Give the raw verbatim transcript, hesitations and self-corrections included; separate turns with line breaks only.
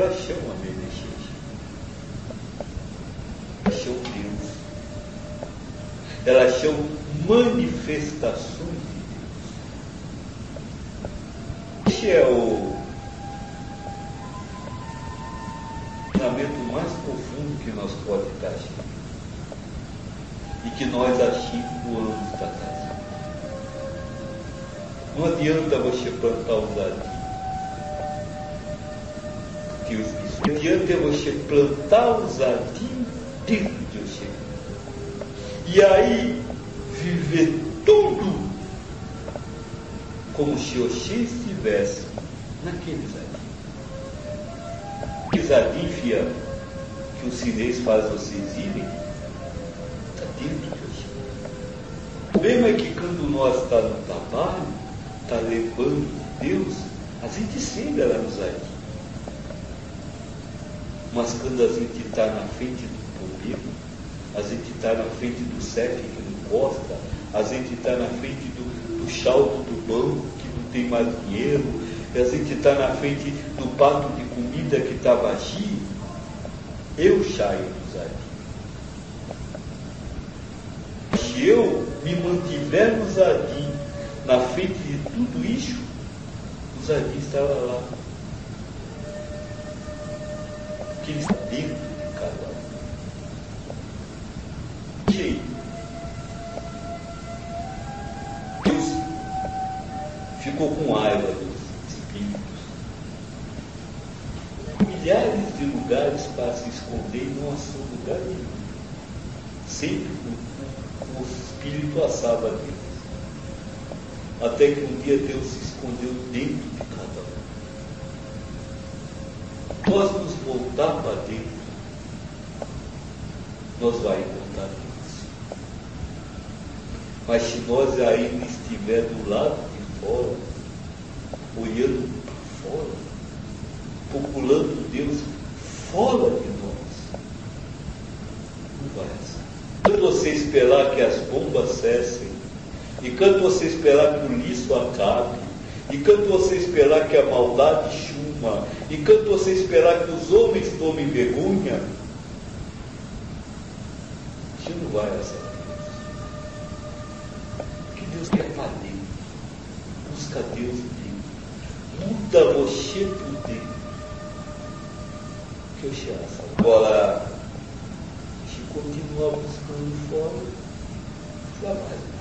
Paixão a Menexeja. Paixão Deus. Elas são manifestações de Deus. Este é o ensinamento mais profundo que nós podemos estar achando. E que nós achamos no âmbito da casa. Não adianta você plantar o jardim. Que os bichos. Não adianta você plantar o jardim dentro de você. E aí viver tudo como se você estivesse naquele jardim. Aquele jardim, fia, que os chineses fazem vocês irem, está dentro de você. O problema é que quando nós estamos no trabalho, está lembrando de Deus, a gente sempre lá no jardim. Mas quando a gente está na frente do problema, a gente está na frente do chefe que não gosta, a gente está na frente do, do saldo do banco que não tem mais dinheiro, a gente está na frente do prato de comida que está vazio, eu saio do jardim. Se eu me mantiver no jardim, na frente de tudo isso, o jardim estava lá. Que ele está dentro de cada um. E aí? Deus ficou com raiva dos espíritos. Milhares de lugares para se esconder e não achou lugar nenhum. Sempre o, o espírito assava Deus. Até que um dia Deus se escondeu dentro de cada um. Nós nos voltar para dentro, nós vamos encontrar Deus. Mas se nós ainda estiver do lado de fora, olhando para fora, procurando Deus fora de nós, não vai assim. Quando você esperar que as bombas cessem, e quando você esperar que o lixo acabe, e quando você esperar que a maldade chuma, e quando você esperar que os homens tomem vergonha, você não vai a Deus. O que Deus quer para dentro? Busca Deus dentro. Muda você por dentro. Que eu te acho. Agora, se continuar buscando fora, jamais.